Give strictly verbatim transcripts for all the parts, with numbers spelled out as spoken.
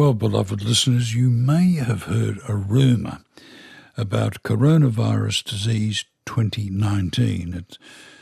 Well, beloved listeners, you may have heard a rumour about coronavirus disease twenty nineteen, it,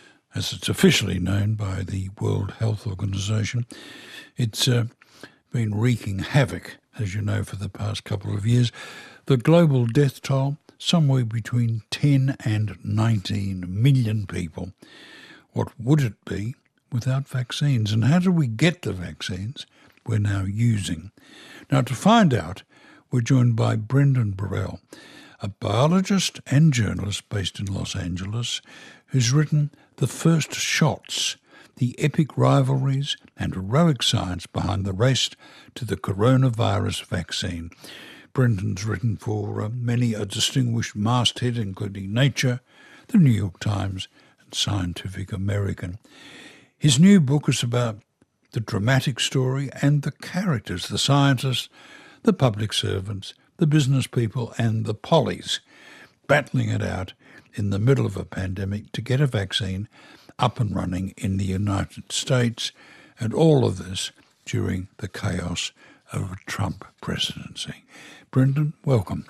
as it's officially known by the World Health Organization. It's uh, been wreaking havoc, as you know, for the past couple of years. The global death toll, somewhere between ten and nineteen million people. What would it be without vaccines? And how do we get the vaccines we're now using? Now, to find out, we're joined by Brendan Burrell, a biologist and journalist based in Los Angeles, who's written The First Shots, the epic rivalries and heroic science behind the race to the coronavirus vaccine. Brendan's written for uh, many a distinguished masthead, including Nature, the New York Times, and Scientific American. His new book is about the dramatic story and the characters, the scientists, the public servants, the business people and the pollies, battling it out in the middle of a pandemic to get a vaccine up and running in the United States, and all of this during the chaos of a Trump presidency. Brendan, welcome.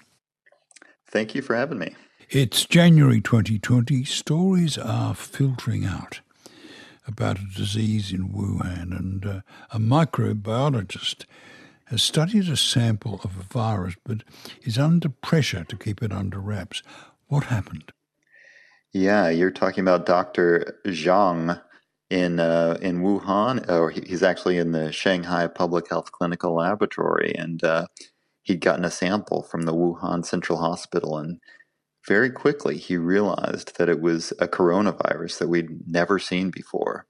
Thank you for having me. It's January twenty twenty. Stories are filtering out about a disease in Wuhan, and uh, a microbiologist has studied a sample of a virus but is under pressure to keep it under wraps. What happened? Yeah, you're talking about Doctor Zhang in uh, in Wuhan, or he's actually in the Shanghai Public Health Clinical Laboratory, and uh, he'd gotten a sample from the Wuhan Central Hospital, and very quickly he realized that it was a coronavirus that we'd never seen before.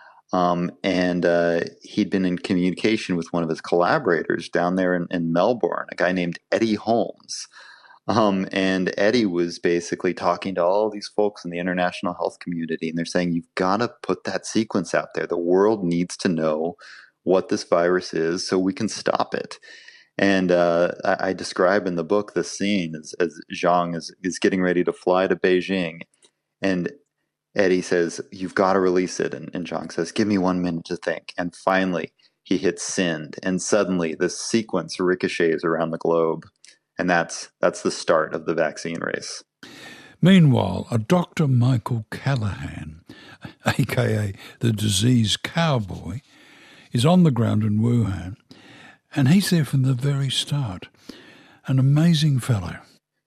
Um, and uh, he'd been in communication with one of his collaborators down there in, in Melbourne, a guy named Eddie Holmes. Um, and Eddie was basically talking to all these folks in the international health community, and they're saying, you've got to put that sequence out there. The world needs to know what this virus is so we can stop it. And uh, I, I describe in the book the scene as, as Zhang is, is getting ready to fly to Beijing, and Eddie says, you've got to release it. And, and Zhang says, give me one minute to think. And finally, he hits send. And suddenly, this sequence ricochets around the globe. And that's that's the start of the vaccine race. Meanwhile, a Doctor Michael Callahan, a k a the disease cowboy, is on the ground in Wuhan. And he's there from the very start. An amazing fellow.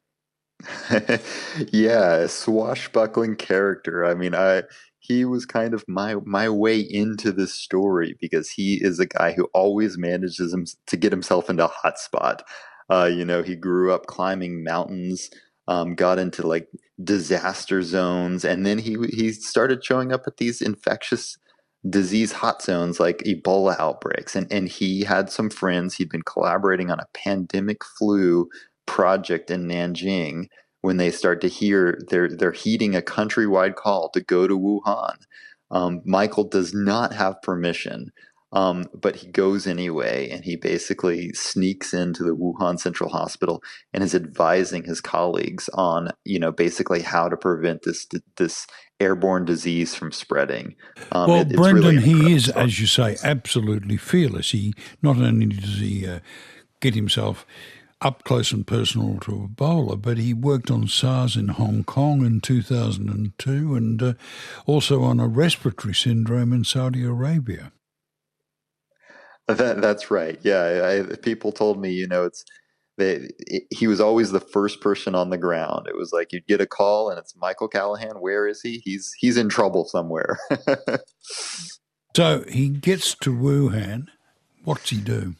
Yeah, a swashbuckling character. I mean, I he was kind of my my way into this story because he is a guy who always manages him, to get himself into a hot spot. Uh, you know, he grew up climbing mountains, um, got into like disaster zones, and then he he started showing up at these infectious disease hot zones like Ebola outbreaks. And and he had some friends. He'd been collaborating on a pandemic flu project in Nanjing when they start to hear they're they're heeding a countrywide call to go to Wuhan. Um, Michael does not have permission, um, but he goes anyway, and he basically sneaks into the Wuhan Central Hospital and is advising his colleagues on, you know, basically how to prevent this this airborne disease from spreading. Um, well, it, Brendan, really he is, story. as you say, absolutely fearless. He not only does he uh, get himself up close and personal to Ebola, but he worked on SARS in Hong Kong in two thousand two and uh, also on a respiratory syndrome in Saudi Arabia. That, that's right. Yeah, I, people told me, you know, it's they, it, he was always the first person on the ground. It was like you'd get a call and it's Michael Callahan. Where is he? He's he's in trouble somewhere. So he gets to Wuhan. What's he do?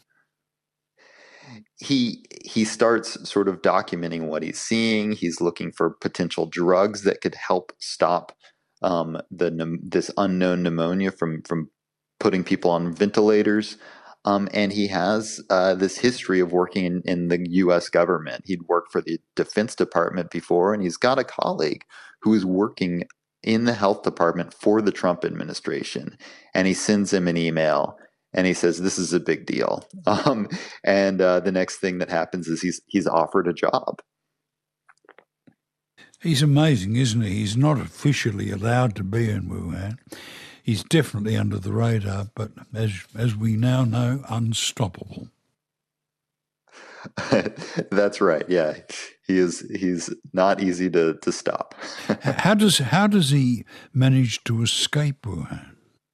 He he starts sort of documenting what he's seeing. He's looking for potential drugs that could help stop um, the this unknown pneumonia from from putting people on ventilators. Um, and he has uh, this history of working in, in the U S government. He'd worked for the Defense Department before, and he's got a colleague who is working in the health department for the Trump administration. And he sends him an email. And he says, this is a big deal. Um, and uh, the next thing that happens is he's he's offered a job. He's amazing, isn't he? He's not officially allowed to be in Wuhan. He's definitely under the radar, but as as we now know, unstoppable. That's right. Yeah, he is. He's not easy to to stop. How does how does he manage to escape Wuhan?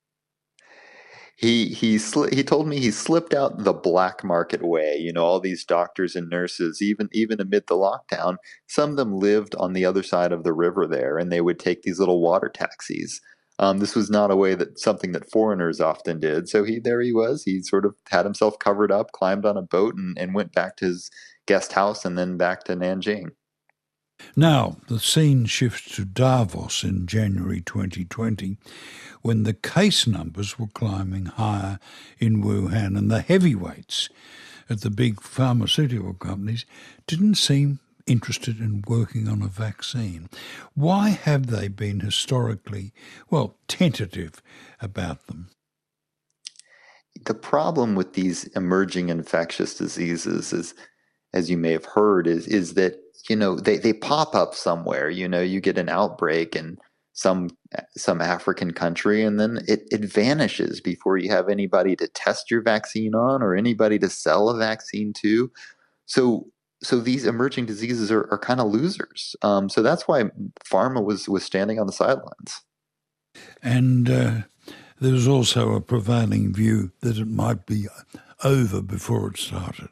He he sli- he told me he slipped out the black market way. You know, all these doctors and nurses, even even amid the lockdown, some of them lived on the other side of the river there, and they would take these little water taxis. Um, this was not a way that something that foreigners often did. So he there he was. He sort of had himself covered up, climbed on a boat, and, and went back to his guest house, and then back to Nanjing. Now, the scene shifts to Davos in January twenty twenty, when the case numbers were climbing higher in Wuhan and the heavyweights at the big pharmaceutical companies didn't seem interested in working on a vaccine. Why have they been historically, well, tentative about them? The problem with these emerging infectious diseases is, as you may have heard, is is that you know they, they pop up somewhere. You know, you get an outbreak in some some African country, and then it, it vanishes before you have anybody to test your vaccine on or anybody to sell a vaccine to. So so these emerging diseases are, are kind of losers. Um, so that's why pharma was was standing on the sidelines. And uh, there was also a prevailing view that it might be over before it started.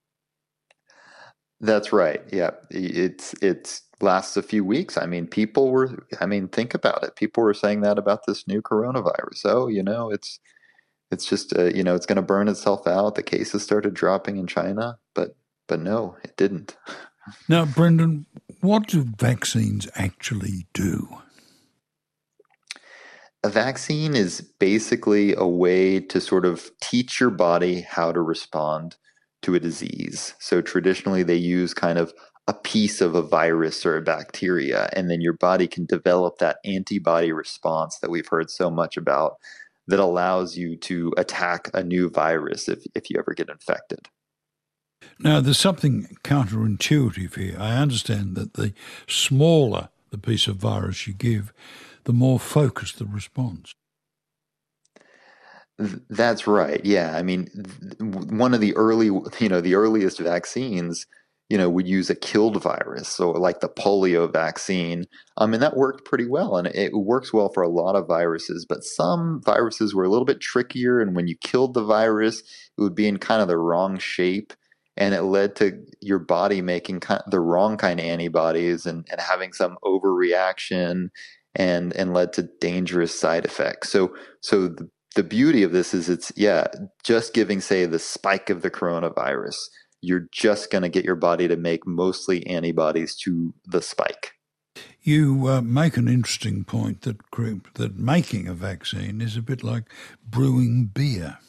That's right. Yeah, it's it's lasts a few weeks. I mean, people were. I mean, think about it. People were saying that about this new coronavirus. Oh, you know, it's it's just uh, you know it's going to burn itself out. The cases started dropping in China, but but no, it didn't. Now, Brendan, what do vaccines actually do? A vaccine is basically a way to sort of teach your body how to respond to a disease. So traditionally, they use kind of a piece of a virus or a bacteria, and then your body can develop that antibody response that we've heard so much about that allows you to attack a new virus if, if you ever get infected. Now, there's something counterintuitive here. I understand that the smaller the piece of virus you give, the more focused the response. That's right. Yeah. I mean, one of the early, you know, the earliest vaccines, you know, would use a killed virus, so like the polio vaccine. Um, and that worked pretty well, and it works well for a lot of viruses. But some viruses were a little bit trickier, and when you killed the virus, it would be in kind of the wrong shape, and it led to your body making kind of the wrong kind of antibodies and, and having some overreaction, and and led to dangerous side effects. So so the the beauty of this is it's, yeah, just giving, say, the spike of the coronavirus, you're just going to get your body to make mostly antibodies to the spike. You uh, make an interesting point that that making a vaccine is a bit like brewing beer.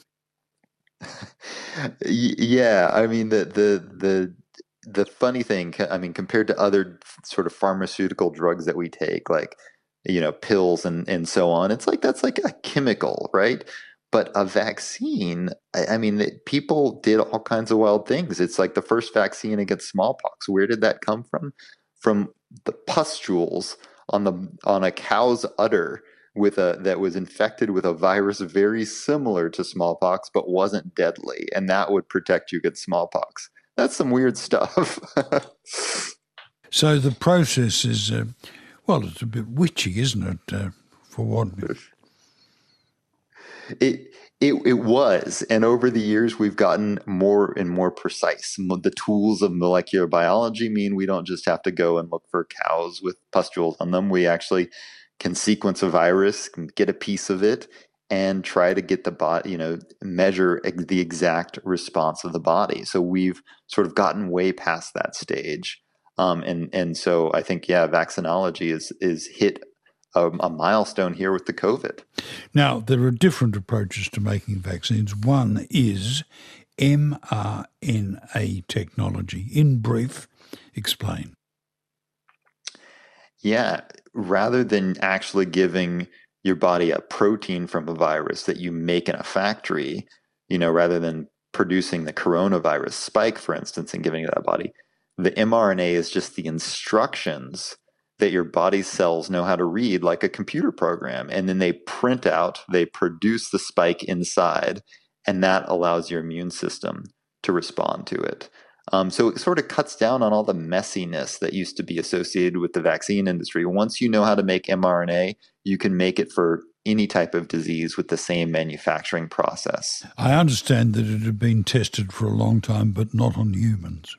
Yeah, I mean the the the the funny thing, I mean, compared to other sort of pharmaceutical drugs that we take, like you know, pills and, and so on. It's like that's like a chemical, right? But a vaccine, I, I mean, it, people did all kinds of wild things. It's like the first vaccine against smallpox. Where did that come from? From the pustules on the on a cow's udder with a that was infected with a virus very similar to smallpox, but wasn't deadly, and that would protect you against smallpox. That's some weird stuff. So the process is. Uh, Well, it's a bit witchy, isn't it? Uh, for what? It it it was, and over the years we've gotten more and more precise. The tools of molecular biology mean we don't just have to go and look for cows with pustules on them. We actually can sequence a virus, can get a piece of it, and try to get the body, you know, measure the exact response of the body. So we've sort of gotten way past that stage. Um, and and so I think, yeah, vaccinology is is hit a, a milestone here with the COVID. Now, there are different approaches to making vaccines. One is mRNA technology. In brief, explain. Yeah, rather than actually giving your body a protein from a virus that you make in a factory, you know, rather than producing the coronavirus spike, for instance, and giving it to that body, the mRNA is just the instructions that your body's cells know how to read like a computer program. And then they print out, they produce the spike inside, and that allows your immune system to respond to it. Um, so it sort of cuts down on all the messiness that used to be associated with the vaccine industry. Once you know how to make mRNA, you can make it for any type of disease with the same manufacturing process. I understand that it had been tested for a long time, but not on humans.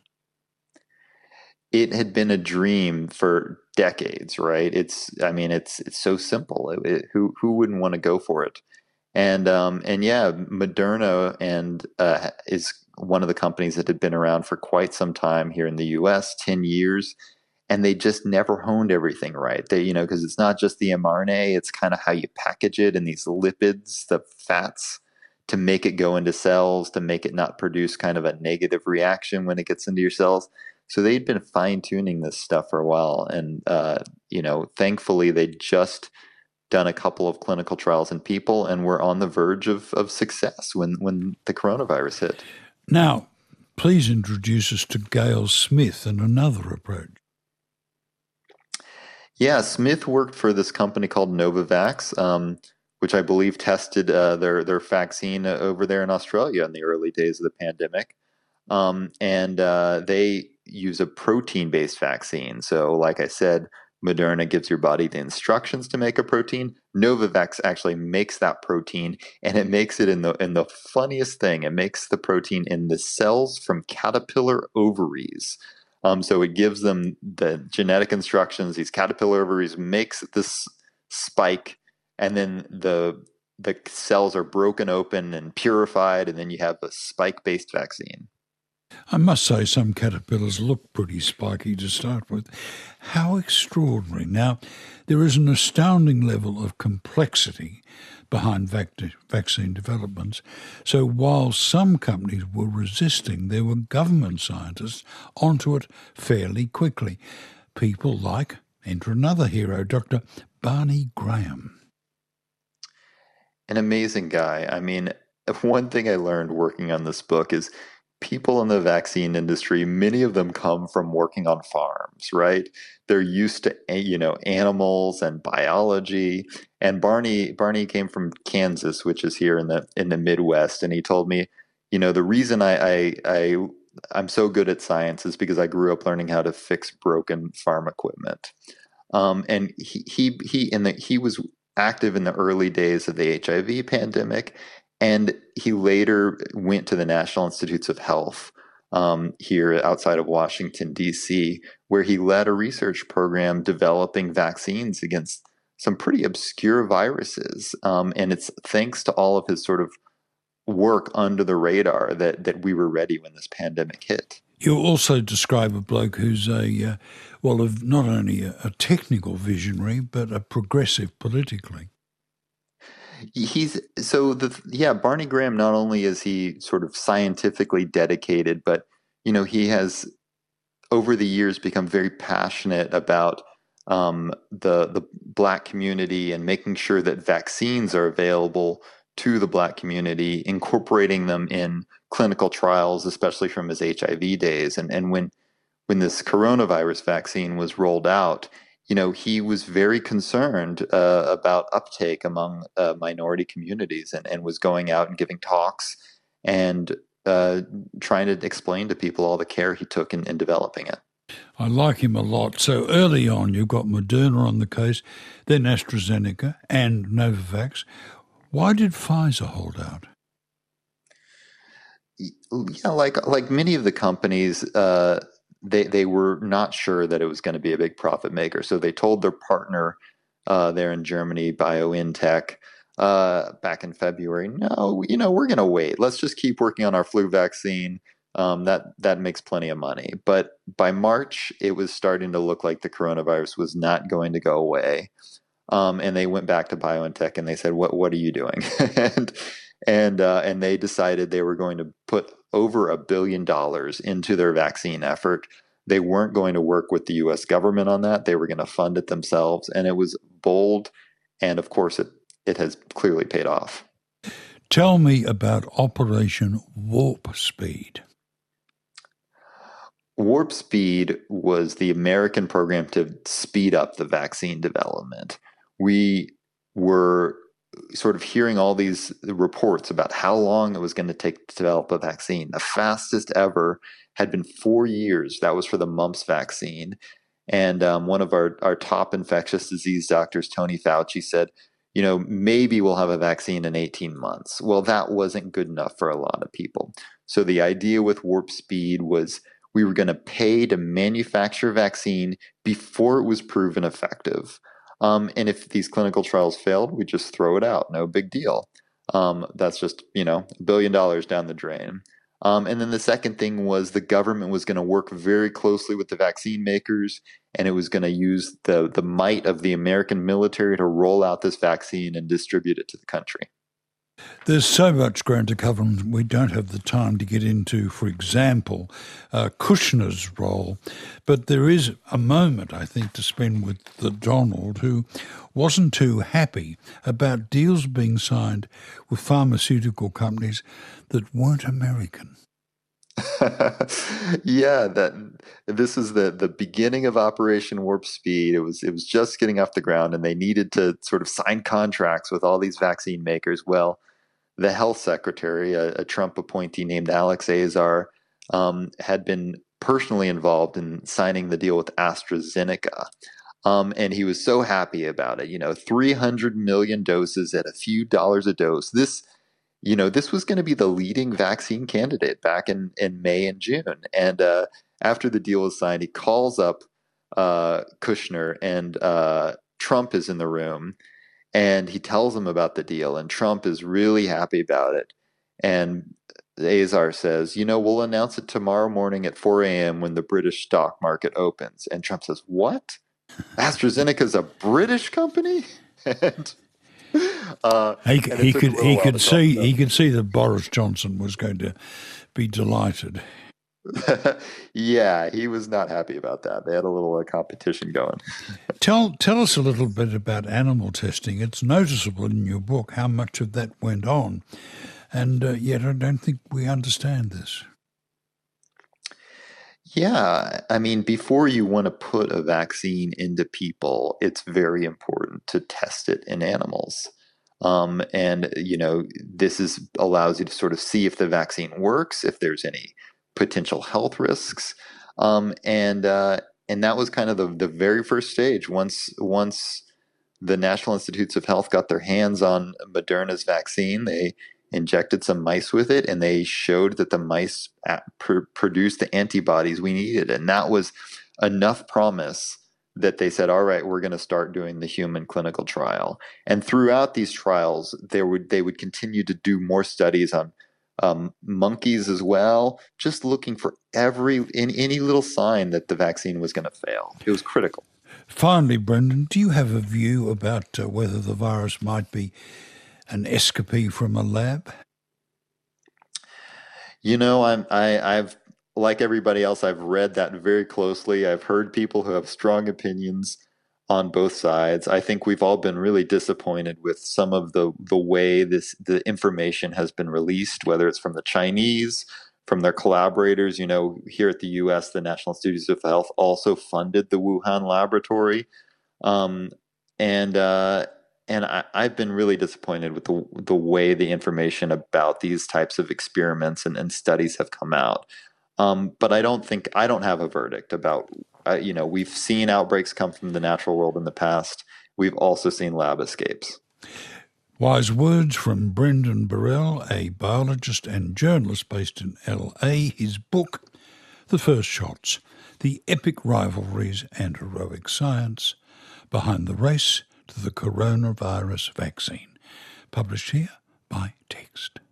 It had been a dream for decades, right? It's, I mean, it's it's so simple. It, it, who who wouldn't want to go for it? And um, and yeah, Moderna and uh, is one of the companies that had been around for quite some time here in the U S, ten years, and they just never honed everything right. They, you know, because it's not just the mRNA, it's kind of how you package it and these lipids, the fats, to make it go into cells, to make it not produce kind of a negative reaction when it gets into your cells. So they'd been fine tuning this stuff for a while, and uh, you know, thankfully they just done a couple of clinical trials in people, and we're on the verge of, of success when, when the coronavirus hit. Now, please introduce us to Gail Smith and another approach. Yeah, Smith worked for this company called Novavax, um, which I believe tested uh, their their vaccine over there in Australia in the early days of the pandemic. Um, and uh, they use a protein-based vaccine. So, like I said, Moderna gives your body the instructions to make a protein. Novavax actually makes that protein, and it makes it in the in the funniest thing. It makes the protein in the cells from caterpillar ovaries. Um, so it gives them the genetic instructions. These caterpillar ovaries makes this spike, and then the the cells are broken open and purified, and then you have a spike-based vaccine. I must say some caterpillars look pretty spiky to start with. How extraordinary. Now, there is an astounding level of complexity behind vac- vaccine developments. So while some companies were resisting, there were government scientists onto it fairly quickly. People like, enter another hero, Doctor Barney Graham. An amazing guy. I mean, one thing I learned working on this book is people in the vaccine industry, many of them come from working on farms, right? They're used to, you know, animals and biology. And Barney Barney came from Kansas, which is here in the in the Midwest, and he told me, you know, the reason I I, I I'm so good at science is because I grew up learning how to fix broken farm equipment. Um, and he he he in the he was active in the early days of the H I V pandemic, and he later went to the National Institutes of Health um, here outside of Washington, D C, where he led a research program developing vaccines against some pretty obscure viruses. Um, and it's thanks to all of his sort of work under the radar that that we were ready when this pandemic hit. You also describe a bloke who's a, uh, well, of not only a, a technical visionary, but a progressive politically. He's so the yeah, Barney Graham, not only is he sort of scientifically dedicated, but you know, he has over the years become very passionate about um, the the Black community and making sure that vaccines are available to the Black community, incorporating them in clinical trials, especially from his H I V days. And and when when this coronavirus vaccine was rolled out, you know, he was very concerned uh, about uptake among uh, minority communities, and, and was going out and giving talks and uh, trying to explain to people all the care he took in, in developing it. I like him a lot. So early on, you've got Moderna on the case, then AstraZeneca and Novavax. Why did Pfizer hold out? Yeah, like like many of the companies, uh, they they were not sure that it was going to be a big profit maker. So they told their partner uh, there in Germany, BioNTech, uh, back in February, no, you know, we're going to wait. Let's just keep working on our flu vaccine. Um, that that makes plenty of money. But by March, it was starting to look like the coronavirus was not going to go away. Um, and they went back to BioNTech and they said, "What what are you doing?" and and uh, and they decided they were going to put over a billion dollars into their vaccine effort. They weren't going to work with the U S government on that. They were going to fund it themselves, and it was bold. And of course, it it has clearly paid off. Tell me about Operation Warp Speed. Warp Speed was the American program to speed up the vaccine development. We were sort of hearing all these reports about how long it was going to take to develop a vaccine. The fastest ever had been four years. That was for the mumps vaccine. And um, one of our, our top infectious disease doctors, Tony Fauci, said, you know, maybe we'll have a vaccine in eighteen months. Well, that wasn't good enough for a lot of people. So the idea with Warp Speed was we were going to pay to manufacture a vaccine before it was proven effective. Um, and if these clinical trials failed, we just throw it out. No big deal. Um, that's just, you know, a billion dollars down the drain. Um, and then the second thing was the government was going to work very closely with the vaccine makers, and it was going to use the, the might of the American military to roll out this vaccine and distribute it to the country. There's so much ground to cover, and we don't have the time to get into, for example, uh, Kushner's role. But there is a moment, I think, to spend with the Donald, who wasn't too happy about deals being signed with pharmaceutical companies that weren't American. Yeah, that this is the the beginning of Operation Warp Speed. It was it was just getting off the ground, and they needed to sort of sign contracts with all these vaccine makers. Well, the health secretary, a, a Trump appointee named Alex Azar, um, had been personally involved in signing the deal with AstraZeneca. Um, and he was so happy about it. You know, three hundred million doses at a few dollars a dose. This, you know, this was going to be the leading vaccine candidate back in, in May and June. And uh, after the deal was signed, he calls up uh, Kushner, and uh, Trump is in the room. And he tells him about the deal, and Trump is really happy about it. And Azar says, you know, we'll announce it tomorrow morning at four a.m. when the British stock market opens. And Trump says, what? AstraZeneca is a British company? and, uh, he and he could he could see up. he could see that Boris Johnson was going to be delighted. Yeah, he was not happy about that. They had a little uh, competition going. tell tell us a little bit about animal testing. It's noticeable in your book how much of that went on, and uh, yet I don't think we understand this. Yeah, I mean, before you want to put a vaccine into people, it's very important to test it in animals. Um, and, you know, this is allows you to sort of see if the vaccine works, if there's any potential health risks. Um, and uh, and that was kind of the, the very first stage. Once once the National Institutes of Health got their hands on Moderna's vaccine, they injected some mice with it, and they showed that the mice pr- produced the antibodies we needed. And that was enough promise that they said, all right, we're going to start doing the human clinical trial. And throughout these trials, they would they would continue to do more studies on um, monkeys as well, just looking for every in any little sign that the vaccine was going to fail. It was critical. Finally, Brendan, do you have a view about uh, whether the virus might be an escapee from a lab? You know, I'm I, I've like everybody else, I've read that very closely. I've heard people who have strong opinions on both sides. I think we've all been really disappointed with some of the the way this the information has been released, whether it's from the Chinese, from their collaborators. You know, here at the U S, the National Institutes of Health also funded the Wuhan laboratory, um, and uh, and I, I've been really disappointed with the the way the information about these types of experiments and, and studies have come out. Um, but I don't think I don't have a verdict about. Uh, you know, we've seen outbreaks come from the natural world in the past. We've also seen lab escapes. Wise words from Brendan Burrell, a biologist and journalist based in L A. His book, The First Shots, The Epic Rivalries and Heroic Science Behind the Race to the Coronavirus Vaccine, published here by Text.